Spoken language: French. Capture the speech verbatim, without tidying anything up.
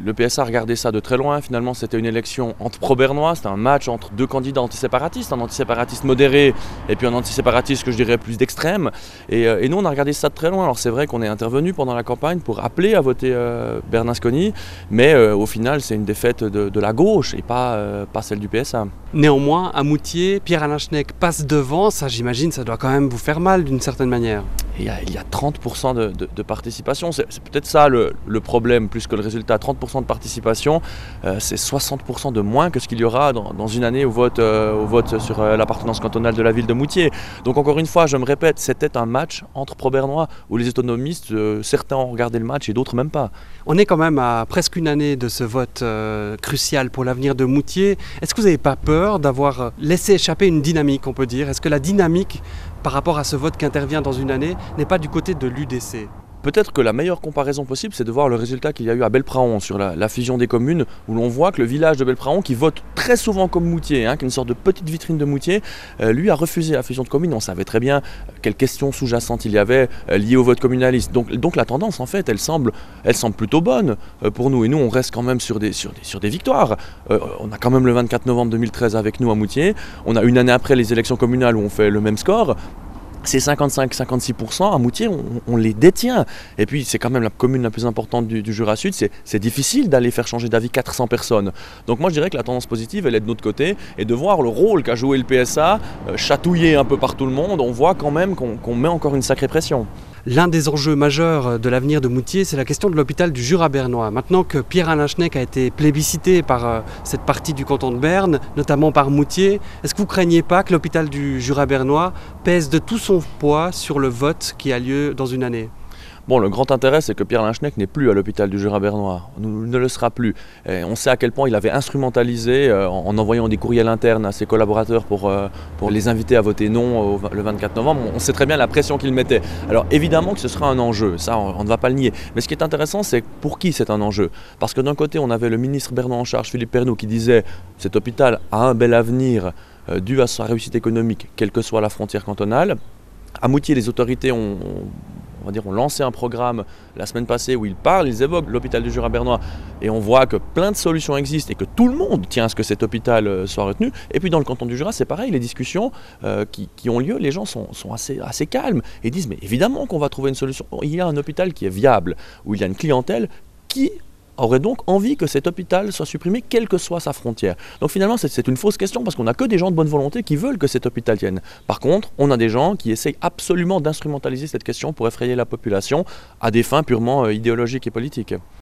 le P S A a regardé ça de très loin. Finalement, c'était une élection entre pro-bernois, c'était un match entre deux candidats antiséparatistes, un antiséparatiste modéré et puis un antiséparatiste que je dirais plus d'extrême. Et, et nous, on a regardé ça de très loin. Alors c'est vrai qu'on est intervenu pendant la campagne pour appeler à voter euh, Bernasconi, mais euh, au final, c'est une défaite de, de la gauche et pas, euh, pas celle du P S A. Néanmoins, à Moutier, Pierre-Alain Schnegg passe devant. Ça, j'imagine, ça doit quand même vous faire mal d'une certaine manière. Il y, a, il y a trente pour cent de, de, de participation, c'est, c'est peut-être ça le, le problème plus que le résultat. trente pour cent de participation, euh, c'est soixante pour cent de moins que ce qu'il y aura dans, dans une année au vote, euh, au vote sur euh, l'appartenance cantonale de la ville de Moutier. Donc encore une fois, je me répète, c'était un match entre pro-bernois où les autonomistes, euh, certains ont regardé le match et d'autres même pas. On est quand même à presque une année de ce vote euh, crucial pour l'avenir de Moutier. Est-ce que vous n'avez pas peur d'avoir laissé échapper une dynamique, on peut dire? Est-ce que la dynamique par rapport à ce vote qui intervient dans une année n'est pas du côté de l'U D C? Peut-être que la meilleure comparaison possible, c'est de voir le résultat qu'il y a eu à Belpraon sur la, la fusion des communes, où l'on voit que le village de Belpraon, qui vote très souvent comme Moutier, hein, qui est une sorte de petite vitrine de Moutier, euh, lui a refusé la fusion de communes. On savait très bien quelles questions sous-jacentes il y avait euh, liées au vote communaliste. Donc, donc la tendance, en fait, elle semble, elle semble plutôt bonne euh, pour nous. Et nous, on reste quand même sur des, sur des, sur des victoires. Euh, on a quand même le vingt-quatre novembre deux mille treize avec nous à Moutier. On a une année après les élections communales où on fait le même score. C'est cinquante-cinq à cinquante-six pour cent, à Moutier, on, on les détient. Et puis c'est quand même la commune la plus importante du, du Jura Sud, c'est, c'est difficile d'aller faire changer d'avis quatre cents personnes. Donc moi je dirais que la tendance positive, elle est de notre côté, et de voir le rôle qu'a joué le P S A, euh, chatouillé un peu par tout le monde, on voit quand même qu'on, qu'on met encore une sacrée pression. L'un des enjeux majeurs de l'avenir de Moutier, c'est la question de l'hôpital du Jura bernois. Maintenant que Pierre-Alain Schnegg a été plébiscité par euh, cette partie du canton de Berne, notamment par Moutier, est-ce que vous ne craignez pas que l'hôpital du Jura bernois pèse de tout son poids sur le vote qui a lieu dans une année ? Bon, le grand intérêt, c'est que Pierre-Alain Schnegg n'est plus à l'hôpital du Jura bernois. Il ne le sera plus. Et on sait à quel point il avait instrumentalisé euh, en envoyant des courriels internes à ses collaborateurs pour, euh, pour les inviter à voter non au, le vingt-quatre novembre. On sait très bien la pression qu'il mettait. Alors évidemment que ce sera un enjeu, ça on, on ne va pas le nier. Mais ce qui est intéressant, c'est pour qui c'est un enjeu. Parce que d'un côté, on avait le ministre bernois en charge, Philippe Pernoud, qui disait « cet hôpital a un bel avenir euh, dû à sa réussite économique, quelle que soit la frontière cantonale ». À Moutier, les autorités ont... ont on va dire, on lancé un programme la semaine passée où ils parlent, ils évoquent l'hôpital du Jura bernois et on voit que plein de solutions existent et que tout le monde tient à ce que cet hôpital soit retenu. Et puis dans le canton du Jura, c'est pareil, les discussions euh, qui, qui ont lieu, les gens sont, sont assez, assez calmes et disent mais évidemment qu'on va trouver une solution. Il y a un hôpital qui est viable, où il y a une clientèle qui aurait donc envie que cet hôpital soit supprimé, quelle que soit sa frontière. Donc finalement, c'est, c'est une fausse question parce qu'on n'a que des gens de bonne volonté qui veulent que cet hôpital tienne. Par contre, on a des gens qui essayent absolument d'instrumentaliser cette question pour effrayer la population à des fins purement euh, idéologiques et politiques.